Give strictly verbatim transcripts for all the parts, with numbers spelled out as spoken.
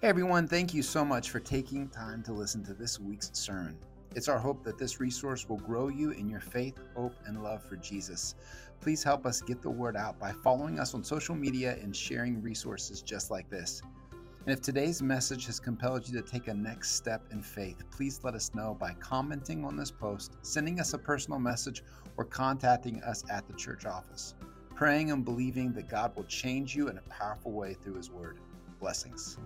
Hey everyone, thank you so much for taking time to listen to this week's sermon. It's our hope that this resource will grow you in your faith, hope, and love for Jesus. Please help us get the word out by following us on social media and sharing resources just like this. And if today's message has compelled you to take a next step in faith, please let us know by commenting on this post, sending us a personal message, or contacting us at the church office. Praying and believing that God will change you in a powerful way through His Word. Blessings.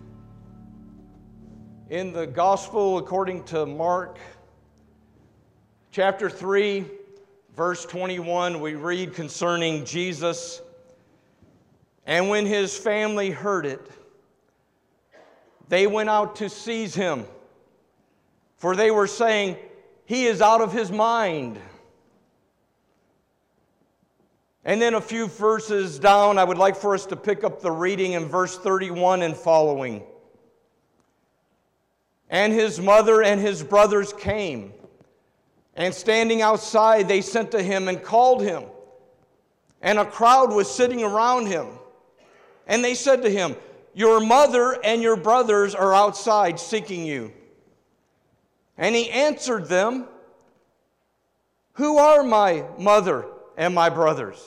In the Gospel according to Mark, chapter three, verse twenty-one, we read concerning Jesus. And when his family heard it, they went out to seize him, for they were saying, "He is out of his mind." And then a few verses down, I would like for us to pick up the reading in verse thirty-one and following. And his mother and his brothers came, and standing outside, they sent to him and called him. And a crowd was sitting around him. And they said to him, "Your mother and your brothers are outside seeking you." And he answered them, "Who are my mother and my brothers?"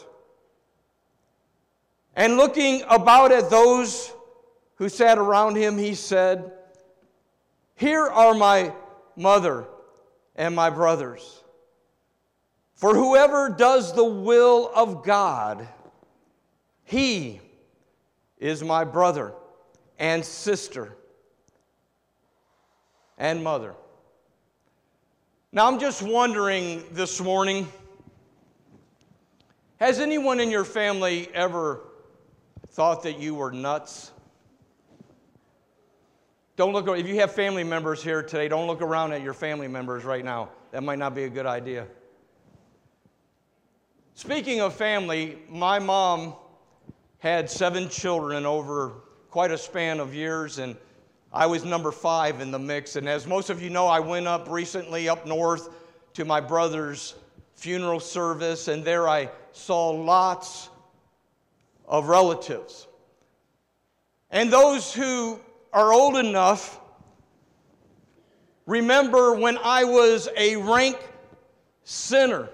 And looking about at those who sat around him, he said, "Here are my mother and my brothers. For whoever does the will of God, he is my brother and sister and mother." Now I'm just wondering this morning, has anyone in your family ever thought that you were nuts? Don't look, if you have family members here today, don't look around at your family members right now. That might not be a good idea. Speaking of family, my mom had seven children over quite a span of years, and I was number five in the mix. And as most of you know, I went up recently up north to my brother's funeral service, and there I saw lots of relatives. And those who are old enough remember when I was a rank sinner.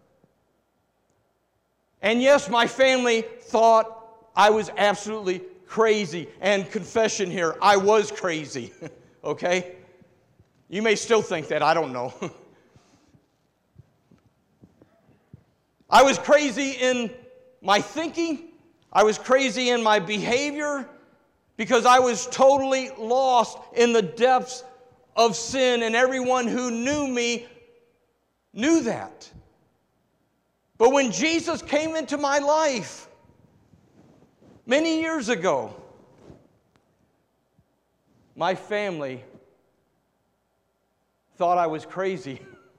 And yes, my family thought I was absolutely crazy. And confession here, I was crazy, okay? You may still think that, I don't know. I was crazy in my thinking. I was crazy in my behavior, because I was totally lost in the depths of sin, and everyone who knew me knew that. But when Jesus came into my life many years ago, my family thought I was crazy.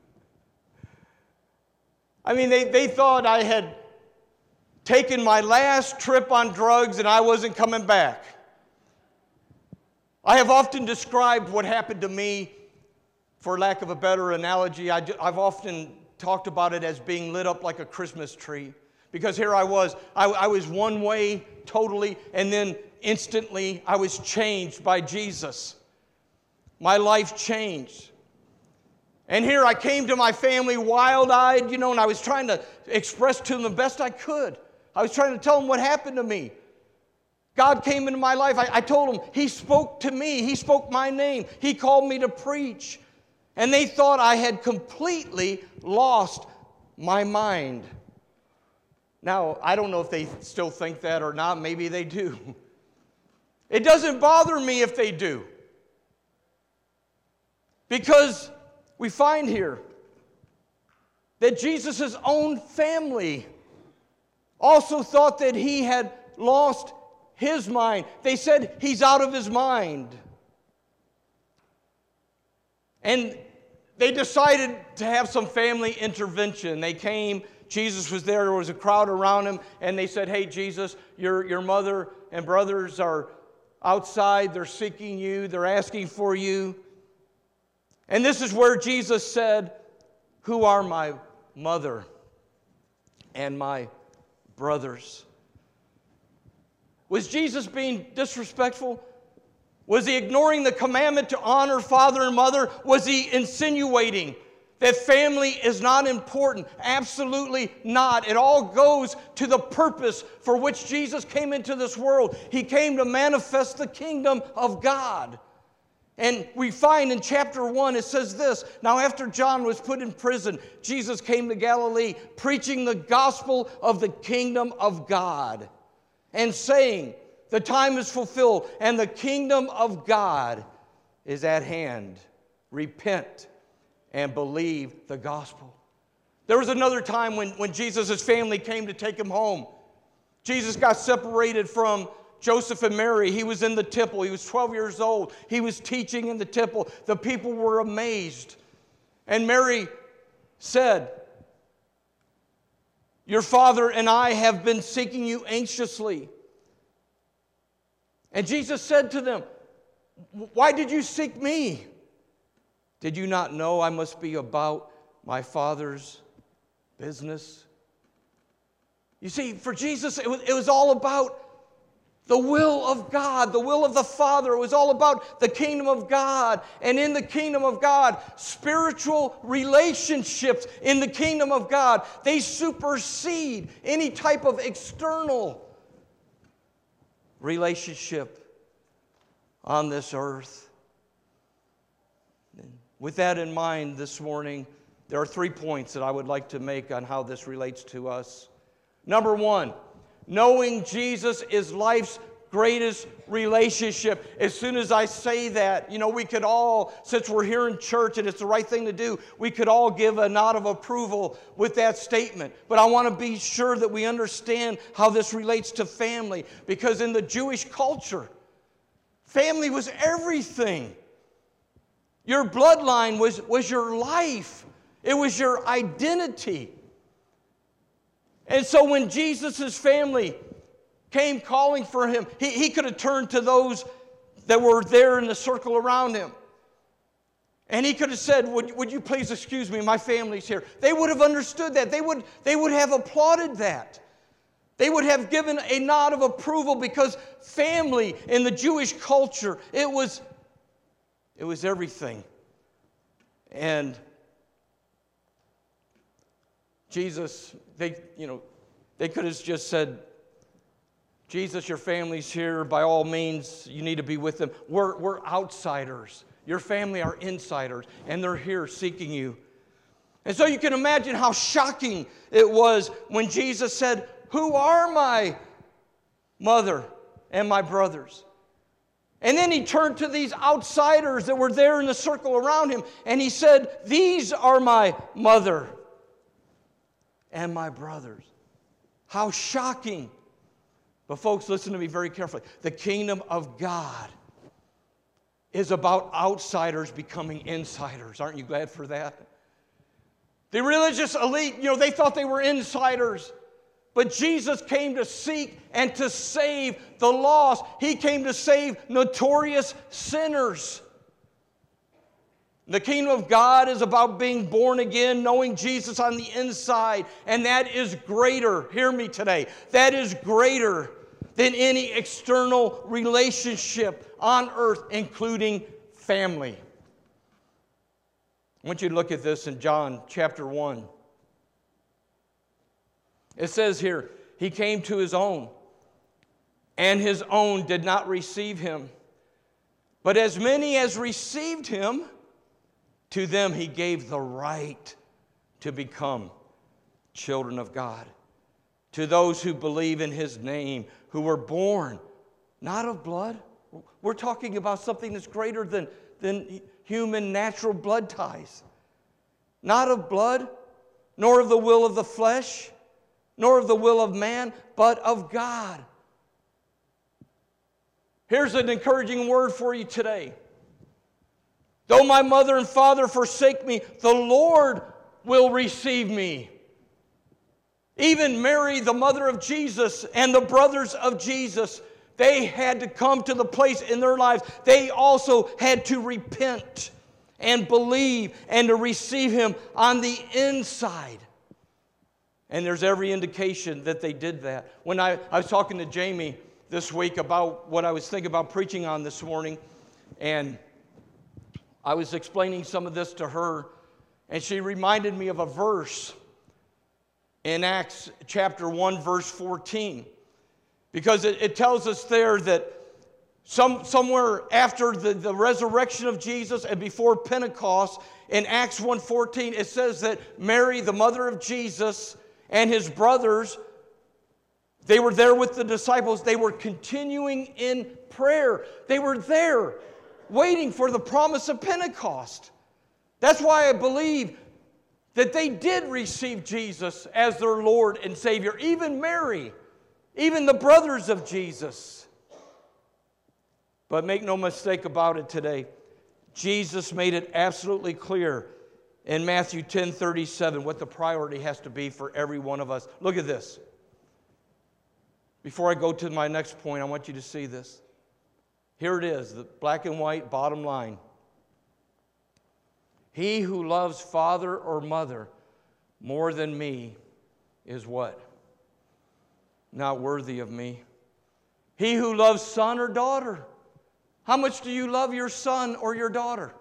I mean, they, they thought I had taken my last trip on drugs and I wasn't coming back. I have often described what happened to me, for lack of a better analogy, I, I've often talked about it as being lit up like a Christmas tree. Because here I was, I, I was one way totally, and then instantly I was changed by Jesus. My life changed. And here I came to my family wild-eyed, you know, and I was trying to express to them the best I could. I was trying to tell them what happened to me. God came into my life. I, I told him, He spoke to me. He spoke my name. He called me to preach. And they thought I had completely lost my mind. Now, I don't know if they still think that or not. Maybe they do. It doesn't bother me if they do. Because we find here that Jesus' own family also thought that he had lost his mind. They said he's out of his mind. And they decided to have some family intervention. They came, Jesus was there, there was a crowd around him, and they said, "Hey, Jesus, your, your mother and brothers are outside. They're seeking you. They're asking for you." And this is where Jesus said, "Who are my mother and my brothers?" Was Jesus being disrespectful? Was he ignoring the commandment to honor father and mother? Was he insinuating that family is not important? Absolutely not. It all goes to the purpose for which Jesus came into this world. He came to manifest the kingdom of God. And we find in chapter one, it says this: Now after John was put in prison, Jesus came to Galilee, preaching the gospel of the kingdom of God, and saying, the time is fulfilled, and the kingdom of God is at hand. Repent and believe the gospel. There was another time when, when Jesus' family came to take him home. Jesus got separated from Joseph and Mary. He was in the temple. He was twelve years old. He was teaching in the temple. The people were amazed. And Mary said, your father and I have been seeking you anxiously. And Jesus said to them, why did you seek me? Did you not know I must be about my Father's business? You see, for Jesus, it was, it was all about the will of God, the will of the Father. It was all about the kingdom of God. And in the kingdom of God, spiritual relationships in the kingdom of God, they supersede any type of external relationship on this earth. With that in mind this morning, there are three points that I would like to make on how this relates to us. Number one, knowing Jesus is life's greatest relationship. As soon as I say that, you know, we could all, since we're here in church and it's the right thing to do, we could all give a nod of approval with that statement. But I want to be sure that we understand how this relates to family, because in the Jewish culture, family was everything. Your bloodline was, was your life. It was your identity. And so when Jesus' family came calling for him, he, he could have turned to those that were there in the circle around him. And he could have said, would, would you please excuse me, my family's here. They would have understood that. They would, they would have applauded that. They would have given a nod of approval, because family in the Jewish culture, it was, it was everything. And Jesus, they, you know, they could have just said, Jesus, your family's here. By all means, you need to be with them. We're, we're outsiders. Your family are insiders, and they're here seeking you. And so you can imagine how shocking it was when Jesus said, who are my mother and my brothers? And then he turned to these outsiders that were there in the circle around him, and he said, these are my mother and my brothers. How shocking. But folks, listen to me very carefully. The kingdom of God is about outsiders becoming insiders. Aren't you glad for that? The religious elite, you know, they thought they were insiders. But Jesus came to seek and to save the lost. He came to save notorious sinners. The kingdom of God is about being born again, knowing Jesus on the inside. And that is greater, hear me today, that is greater than any external relationship on earth, including family. I want you to look at this in John chapter one. It says here, he came to his own, and his own did not receive him. But as many as received him, to them he gave the right to become children of God. To those who believe in his name, who were born not of blood. We're talking about something that's greater than, than human natural blood ties. Not of blood, nor of the will of the flesh, nor of the will of man, but of God. Here's an encouraging word for you today. Though my mother and father forsake me, the Lord will receive me. Even Mary, the mother of Jesus, and the brothers of Jesus, they had to come to the place in their lives. They also had to repent and believe and to receive him on the inside. And there's every indication that they did that. When I, I was talking to Jamie this week about what I was thinking about preaching on this morning, and I was explaining some of this to her, and she reminded me of a verse in Acts chapter one, verse fourteen, because it, it tells us there that some, somewhere after the, the resurrection of Jesus and before Pentecost, in Acts one fourteen, it says that Mary, the mother of Jesus, and his brothers, they were there with the disciples. They were continuing in prayer. They were there waiting for the promise of Pentecost. That's why I believe that they did receive Jesus as their Lord and Savior. Even Mary, even the brothers of Jesus. But make no mistake about it today, Jesus made it absolutely clear in Matthew ten thirty-seven what the priority has to be for every one of us. Look at this. Before I go to my next point, I want you to see this. Here it is, the black and white bottom line. He who loves father or mother more than me is what? Not worthy of me. He who loves son or daughter. How much do you love your son or your daughter?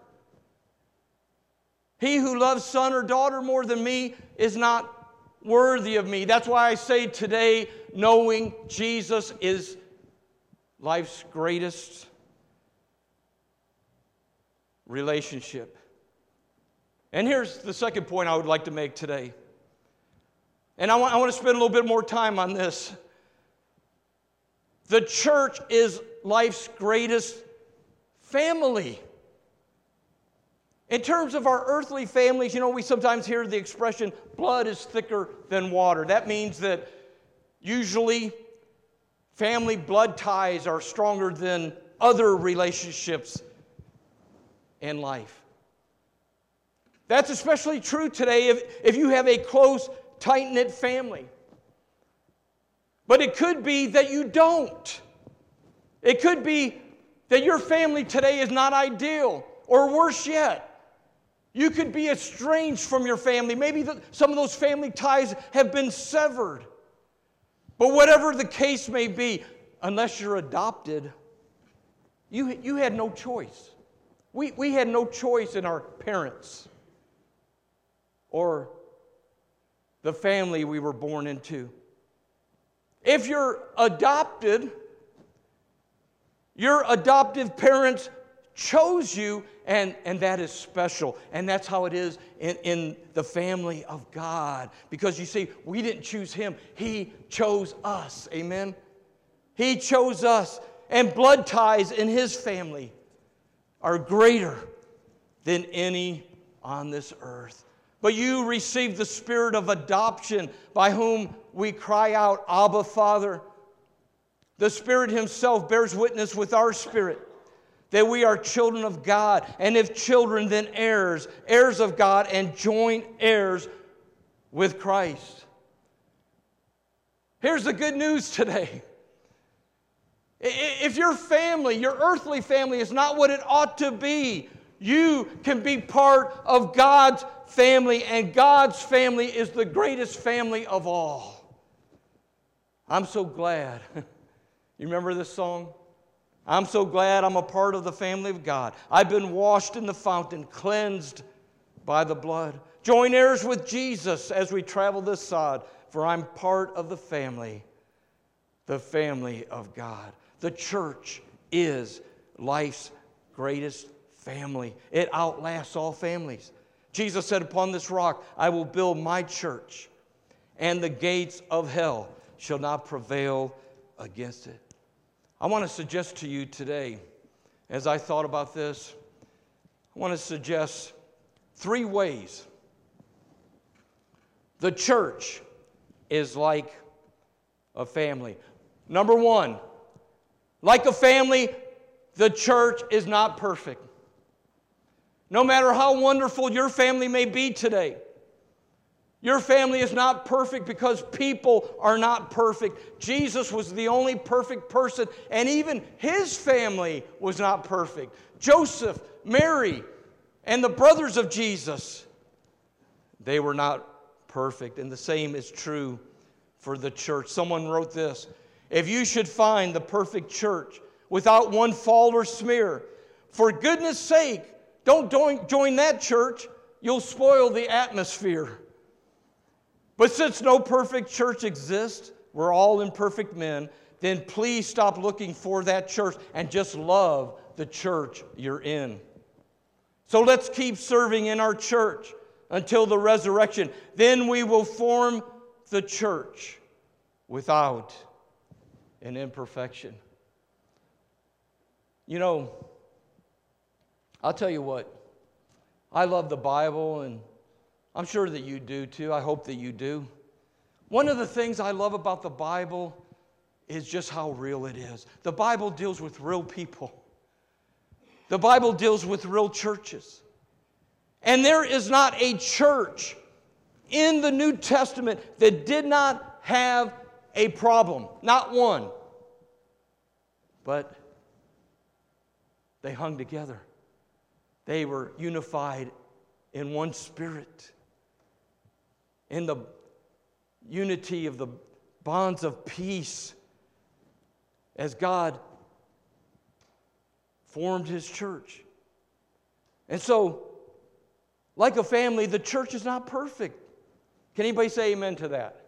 He who loves son or daughter more than me is not worthy of me. That's why I say today, knowing Jesus is life's greatest relationship. And here's the second point I would like to make today. And I want, I want to spend a little bit more time on this. The church is life's greatest family. In terms of our earthly families, you know, we sometimes hear the expression, blood is thicker than water. That means that usually family blood ties are stronger than other relationships in life. That's especially true today if, if you have a close, tight-knit family. But it could be that you don't. It could be that your family today is not ideal, or worse yet, you could be estranged from your family. Maybe the, some of those family ties have been severed. But whatever the case may be, unless you're adopted, you, you had no choice. We, we had no choice in our parents or the family we were born into. If you're adopted, your adoptive parents chose you, and, and that is special. And that's how it is in, in the family of God. Because you see, we didn't choose him. He chose us. Amen? He chose us. And blood ties in his family are greater than any on this earth. But you received the spirit of adoption by whom we cry out, Abba, Father. The Spirit himself bears witness with our spirit that we are children of God, and if children, then heirs, heirs of God, and joint heirs with Christ. Here's the good news today. If your family, your earthly family, is not what it ought to be, you can be part of God's family, and God's family is the greatest family of all. I'm so glad. You remember this song? I'm so glad I'm a part of the family of God. I've been washed in the fountain, cleansed by the blood. Join heirs with Jesus as we travel this sod, for I'm part of the family, the family of God. The church is life's greatest family. It outlasts all families. Jesus said, upon this rock I will build my church, and the gates of hell shall not prevail against it. I want to suggest to you today, as I thought about this, I want to suggest three ways the church is like a family. Number one, like a family, the church is not perfect. No matter how wonderful your family may be today, your family is not perfect because people are not perfect. Jesus was the only perfect person, and even his family was not perfect. Joseph, Mary, and the brothers of Jesus, they were not perfect. And the same is true for the church. Someone wrote this: if you should find the perfect church without one fault or smear, for goodness sake, don't join that church. You'll spoil the atmosphere. But since no perfect church exists, we're all imperfect men, then please stop looking for that church and just love the church you're in. So let's keep serving in our church until the resurrection. Then we will form the church without an imperfection. You know, I'll tell you what, I love the Bible, and I'm sure that you do too. I hope that you do. One of the things I love about the Bible is just how real it is. The Bible deals with real people. The Bible deals with real churches. And there is not a church in the New Testament that did not have a problem. Not one. But they hung together. They were unified in one spirit. In the unity of the bonds of peace as God formed His church. And so, like a family, the church is not perfect. Can anybody say amen to that?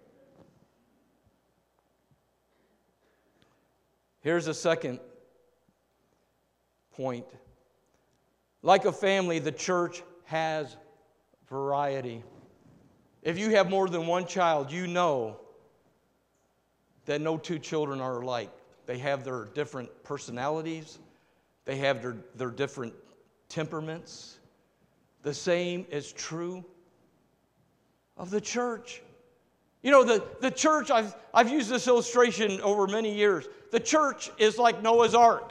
Here's a second point. Like a family, the church has variety. If you have more than one child, you know that no two children are alike. They have their different personalities. They have their, their different temperaments. The same is true of the church. You know, the, the church, I've, I've used this illustration over many years. The church is like Noah's Ark.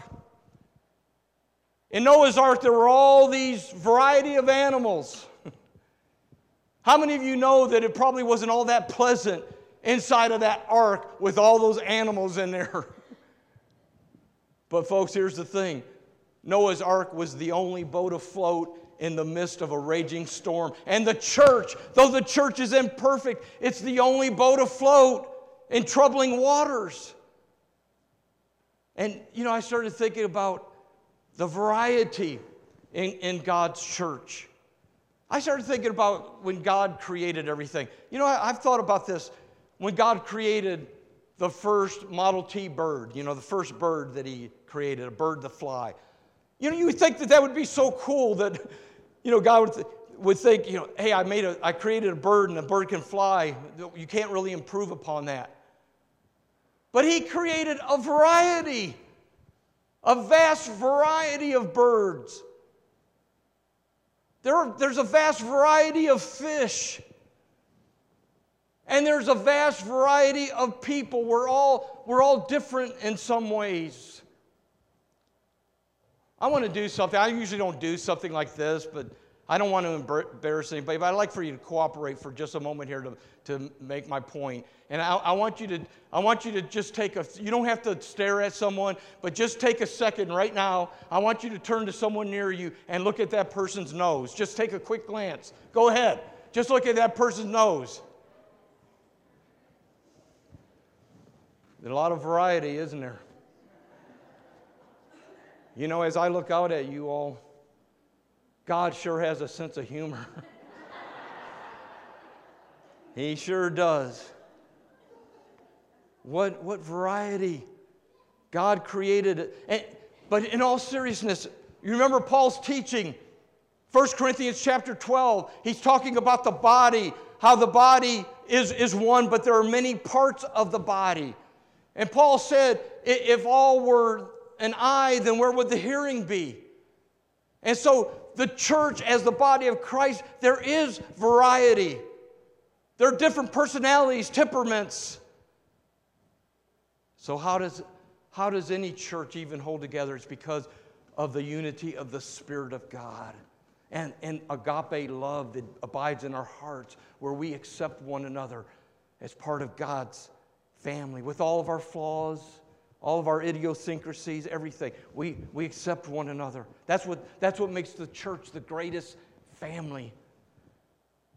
In Noah's Ark, there were all these variety of animals. How many of you know that it probably wasn't all that pleasant inside of that ark with all those animals in there? But folks, here's the thing. Noah's Ark was the only boat afloat in the midst of a raging storm. And the church, though the church is imperfect, it's the only boat afloat in troubling waters. And, you know, I started thinking about the variety in, in God's church. I started thinking about when God created everything. You know, I, I've thought about this. When God created the first Model T bird, you know, the first bird that He created, a bird to fly. You know, you would think that that would be so cool that, you know, God would, th- would think, you know, hey, I made a, I created a bird and a bird can fly. You can't really improve upon that. But He created a variety, a vast variety of birds. There are, there's a vast variety of fish. And there's a vast variety of people. We're all, we're all different in some ways. I want to do something. I usually don't do something like this, but I don't want to embarrass anybody. But I'd like for you to cooperate for just a moment here to, to make my point. And I, I want you to I want you to just take a, you don't have to stare at someone, but just take a second right now. I want you to turn to someone near you and look at that person's nose. Just take a quick glance. Go ahead. Just look at that person's nose. There's a lot of variety, isn't there? You know, as I look out at you all, God sure has a sense of humor. He sure does. What, what variety God created. And, but in all seriousness, you remember Paul's teaching, First Corinthians chapter twelve. He's talking about the body, how the body is, is one, but there are many parts of the body. And Paul said, if all were an eye, then where would the hearing be? And so the church, as the body of Christ, there is variety. There are different personalities, temperaments. So how does, how does any church even hold together? It's because of the unity of the Spirit of God and, and agape love that abides in our hearts, where we accept one another as part of God's family, with all of our flaws, all of our idiosyncrasies, everything. We, we accept one another. That's what, that's what makes the church the greatest family.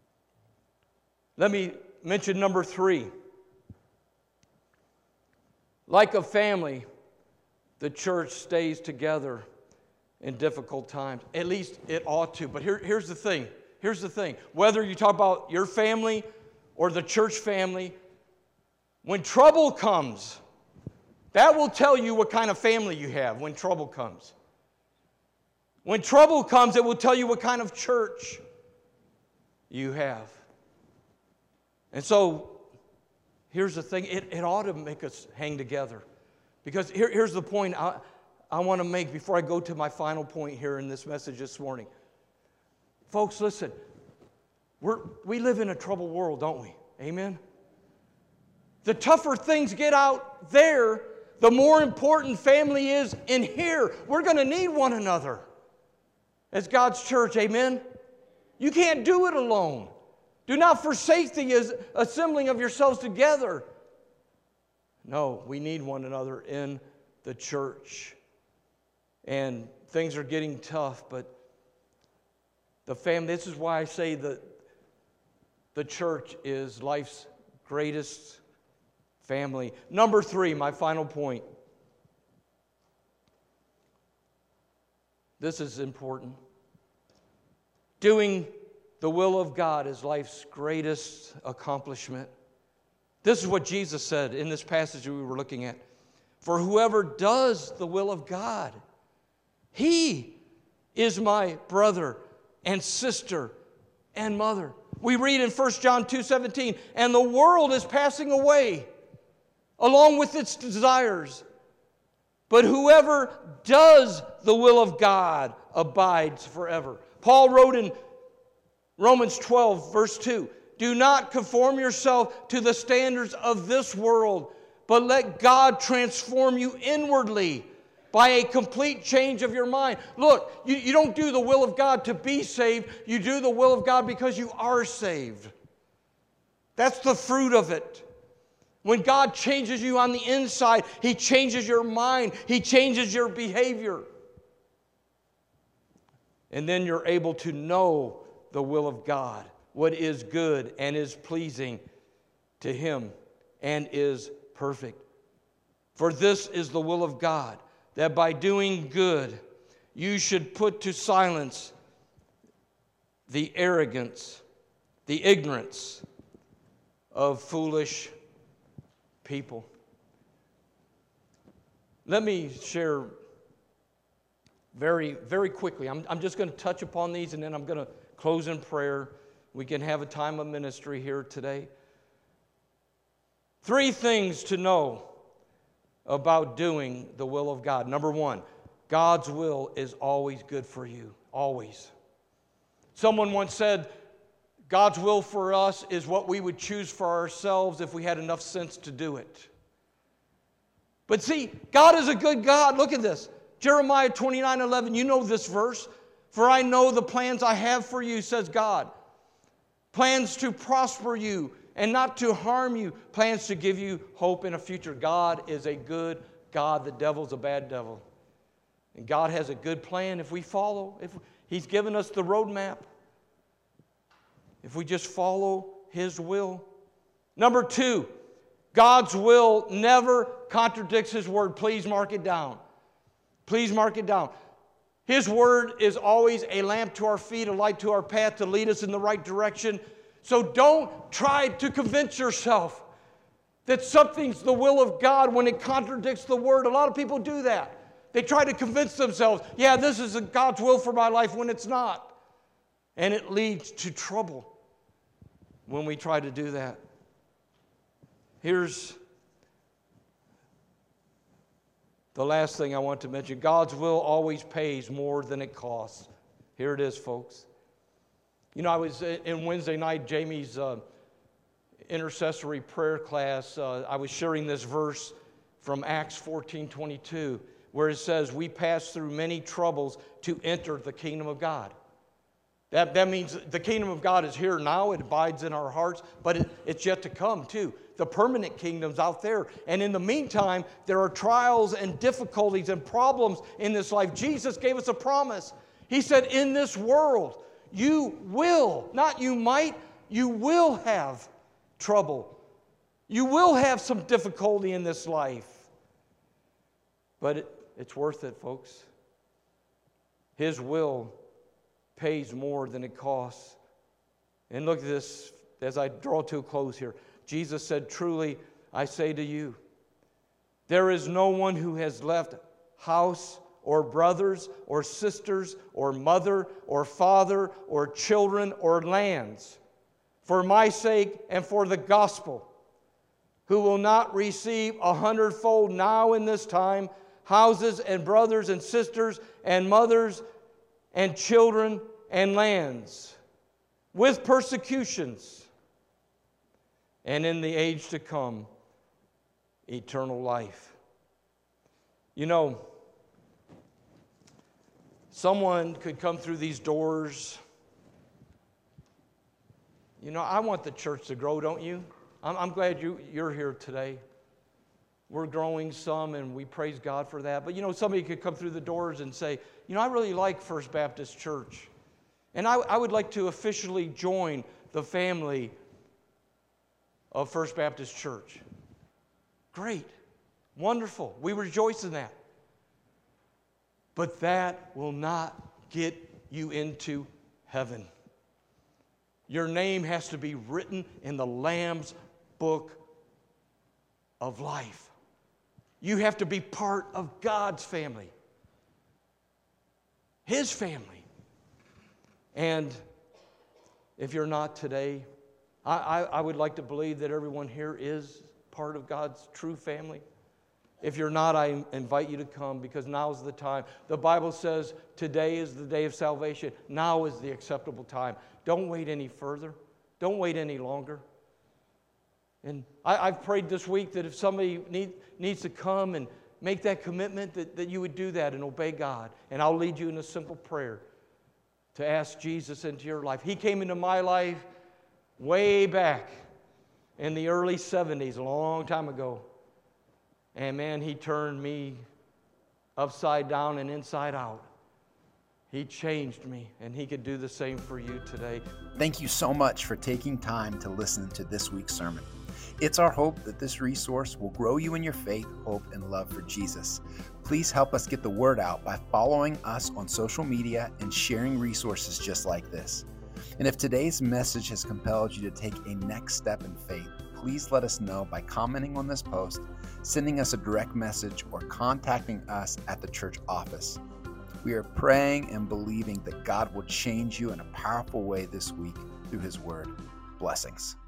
Let me mention number three. Like a family, the church stays together in difficult times. At least it ought to. But here, here's the thing. Here's the thing. Whether you talk about your family or the church family, when trouble comes, that will tell you what kind of family you have when trouble comes. When trouble comes, it will tell you what kind of church you have. And so, here's the thing. It, it ought to make us hang together. Because here, here's the point I, I want to make before I go to my final point here in this message this morning. Folks, listen. We're, we live in a troubled world, don't we? Amen? The tougher things get out there, the more important family is in here. We're going to need one another as God's church. Amen? You can't do it alone. Do not forsake the assembling of yourselves together. No, we need one another in the church. And things are getting tough, but the family, this is why I say that the church is life's greatest family. Number three, my final point. This is important. Doing the will of God is life's greatest accomplishment. This is what Jesus said in this passage we were looking at. For whoever does the will of God, he is my brother and sister and mother. We read in First John two seventeen, and the world is passing away along with its desires. But whoever does the will of God abides forever. Paul wrote in Romans twelve, verse two, do not conform yourself to the standards of this world, but let God transform you inwardly by a complete change of your mind. Look, you, you don't do the will of God to be saved. You do the will of God because you are saved. That's the fruit of it. When God changes you on the inside, He changes your mind. He changes your behavior. And then you're able to know the will of God, what is good and is pleasing to Him and is perfect. For this is the will of God, that by doing good you should put to silence the arrogance, the ignorance of foolish people. Let me share very, very quickly. I'm, I'm just going to touch upon these and then I'm going to close in prayer. We can have a time of ministry here today. Three things to know about doing the will of God. Number one, God's will is always good for you. Always. Someone once said, God's will for us is what we would choose for ourselves if we had enough sense to do it. But see, God is a good God. Look at this. Jeremiah twenty-nine eleven, you know this verse. For I know the plans I have for you, says God. Plans to prosper you and not to harm you. Plans to give you hope in a future. God is a good God. The devil's a bad devil. And God has a good plan if we follow. If He's given us the roadmap. If we just follow His will. Number two, God's will never contradicts His word. Please mark it down. Please mark it down. His word is always a lamp to our feet, a light to our path to lead us in the right direction. So don't try to convince yourself that something's the will of God when it contradicts the word. A lot of people do that. They try to convince themselves, yeah, this is God's will for my life when it's not. And it leads to trouble when we try to do that. Here's the last thing I want to mention. God's will always pays more than it costs. Here it is, folks. You know, I was in Wednesday night, Jamie's uh, intercessory prayer class. Uh, I was sharing this verse from Acts fourteen twenty-two, where it says, we pass through many troubles to enter the kingdom of God. That, that means the kingdom of God is here now. It abides in our hearts, but it, it's yet to come too. The permanent kingdom's out there. And in the meantime, there are trials and difficulties and problems in this life. Jesus gave us a promise. He said, in this world, you will, not you might, you will have trouble. You will have some difficulty in this life. But it, it's worth it, folks. His will pays more than it costs. And look at this as I draw to a close here. Jesus said, "Truly, I say to you, there is no one who has left house or brothers or sisters or mother or father or children or lands for my sake and for the gospel, who will not receive a hundredfold now in this time, houses and brothers and sisters and mothers and children and lands, with persecutions, and in the age to come, eternal life." You know, someone could come through these doors. You know, I want the church to grow, don't you? I'm, I'm glad you, you're here today. We're growing some, and we praise God for that. But, you know, somebody could come through the doors and say, you know, I really like First Baptist Church. And I, I would like to officially join the family of First Baptist Church. Great. Wonderful. We rejoice in that. But that will not get you into heaven. Your name has to be written in the Lamb's book of life. You have to be part of God's family, His family. And if you're not today, I, I, I would like to believe that everyone here is part of God's true family. If you're not, I invite you to come, because now is the time. The Bible says today is the day of salvation. Now is the acceptable time. Don't wait any further. Don't wait any longer. And I, I've prayed this week that if somebody need, needs to come and make that commitment, that, that you would do that and obey God. And I'll lead you in a simple prayer to ask Jesus into your life. He came into my life way back in the early seventies, a long time ago. And man, He turned me upside down and inside out. He changed me, and He could do the same for you today. Thank you so much for taking time to listen to this week's sermon. It's our hope that this resource will grow you in your faith, hope, and love for Jesus. Please help us get the word out by following us on social media and sharing resources just like this. And if today's message has compelled you to take a next step in faith, please let us know by commenting on this post, sending us a direct message, or contacting us at the church office. We are praying and believing that God will change you in a powerful way this week through His word. Blessings.